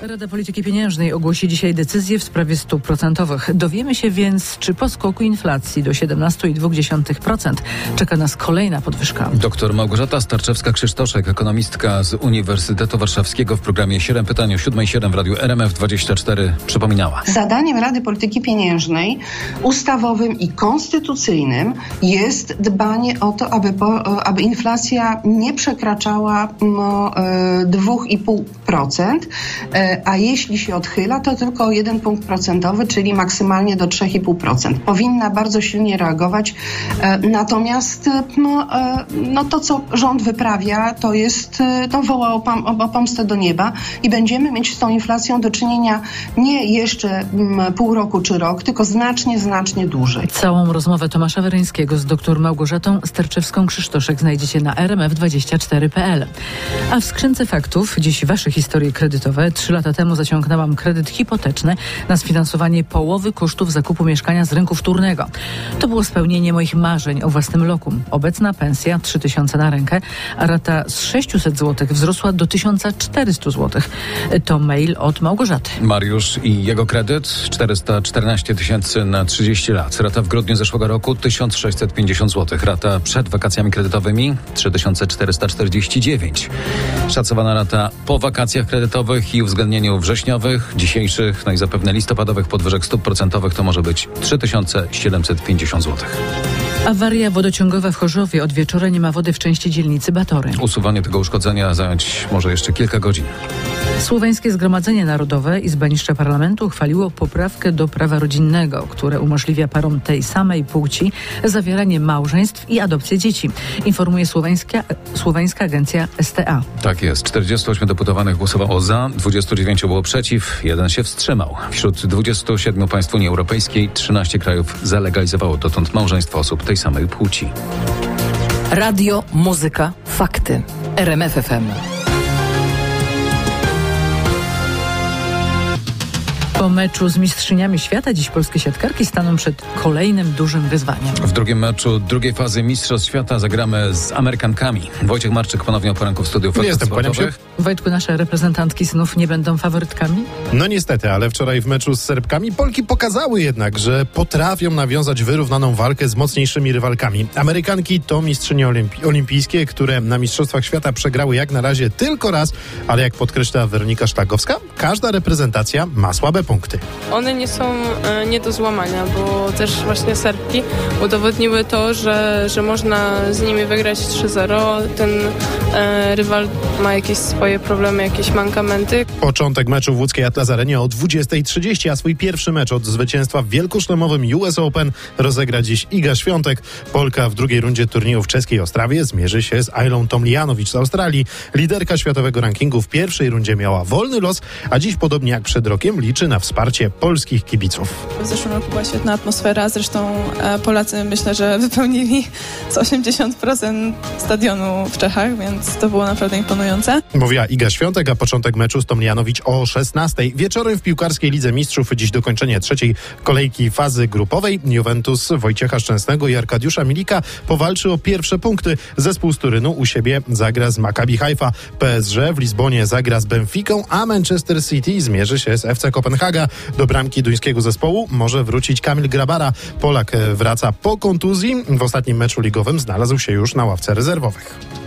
Rada Polityki Pieniężnej ogłosi dzisiaj decyzję w sprawie stóp procentowych. Dowiemy się więc, czy po skoku inflacji do 17,2% czeka nas kolejna podwyżka. Doktor Małgorzata Starczewska-Krzysztoszek, ekonomistka z Uniwersytetu Warszawskiego w programie 7 pytań o 7:07 w radiu RMF24 przypominała. Zadaniem Rady Polityki Pieniężnej ustawowym i konstytucyjnym jest dbanie o to, aby inflacja nie przekraczała 2,5%, a jeśli się odchyla, to tylko o 1 punkt procentowy, czyli maksymalnie do 3,5%. Powinna bardzo silnie reagować, natomiast to, co rząd wyprawia, to woła o pomstę do nieba i będziemy mieć z tą inflacją do czynienia nie jeszcze pół roku czy rok, tylko znacznie dłużej. Całą rozmowę Tomasza Weryńskiego z dr Małgorzatą Starczewską-Krzysztoszek znajdziecie na rmf24.pl. A w skrzynce faktów dziś wasze historie kredytowe. 3 lata temu zaciągnęłam kredyt hipoteczny na sfinansowanie połowy kosztów zakupu mieszkania z rynku wtórnego. To było spełnienie moich marzeń o własnym lokum. Obecna pensja 3000 na rękę, a rata z 600 zł wzrosła do 1400 zł. To mail od Małgorzaty. Mariusz i jego kredyt 414 000 na 30 lat. Rata w grudniu zeszłego roku 1650 zł. Rata przed wakacjami kredytowymi 3449. Szacowana rata po wakacjach kredytowych i uwzględnieniu wrześniowych, dzisiejszych, i zapewne listopadowych podwyżek stóp procentowych to może być 3750 zł. Awaria wodociągowa w Chorzowie. Od wieczora nie ma wody w części dzielnicy Batory. Usuwanie tego uszkodzenia zająć może jeszcze kilka godzin. Słoweńskie Zgromadzenie Narodowe i zbaniszcze parlamentu uchwaliło poprawkę do prawa rodzinnego, które umożliwia parom tej samej płci zawieranie małżeństw i adopcję dzieci. Informuje słoweńska agencja STA. Tak jest. 48 deputowanych głosowało za, 29 było przeciw, 1 się wstrzymał. Wśród 27 państw Unii Europejskiej 13 krajów zalegalizowało dotąd małżeństwo osób tej samej płci. Radio, muzyka, fakty. RMF FM. Po meczu z mistrzyniami świata dziś polskie siatkarki staną przed kolejnym dużym wyzwaniem. W drugim meczu drugiej fazy Mistrzostw Świata zagramy z Amerykankami. Wojciech Marczyk ponownie o poranku w studiu Faktów Sportowych. Wojtku, nasze reprezentantki znów nie będą faworytkami? No niestety, ale wczoraj w meczu z Serbkami Polki pokazały jednak, że potrafią nawiązać wyrównaną walkę z mocniejszymi rywalkami. Amerykanki to mistrzynie olimpijskie, które na Mistrzostwach Świata przegrały jak na razie tylko raz, ale jak podkreśla Weronika Sztagowska, każda reprezentacja ma słabe punkty. One nie są nie do złamania, bo też właśnie Serbki udowodniły to, że można z nimi wygrać 3-0. Ten rywal ma jakieś swoje problemy, jakieś mankamenty. Początek meczu w łódzkiej Atlas Arenie o 20:30, a swój pierwszy mecz od zwycięstwa w wielkoszlemowym US Open rozegra dziś Iga Świątek. Polka w drugiej rundzie turnieju w czeskiej Ostrawie zmierzy się z Ailą Tomljanovic z Australii. Liderka światowego rankingu w pierwszej rundzie miała wolny los, a dziś podobnie jak przed rokiem liczy na wsparcie polskich kibiców. W zeszłym roku była świetna atmosfera, zresztą Polacy myślę, że wypełnili z 80% stadionu w Czechach, więc to było naprawdę imponujące. Mówiła Iga Świątek, a początek meczu z Tomljanovic o 16:00. Wieczorem w piłkarskiej Lidze Mistrzów dziś dokończenie trzeciej kolejki fazy grupowej. Juventus Wojciecha Szczęsnego i Arkadiusza Milika powalczy o pierwsze punkty. Zespół z Turynu u siebie zagra z Maccabi Haifa. PSG w Lizbonie zagra z Benficą, a Manchester City zmierzy się z FC Kopenhaga. Do bramki duńskiego zespołu może wrócić Kamil Grabara. Polak wraca po kontuzji. W ostatnim meczu ligowym znalazł się już na ławce rezerwowych.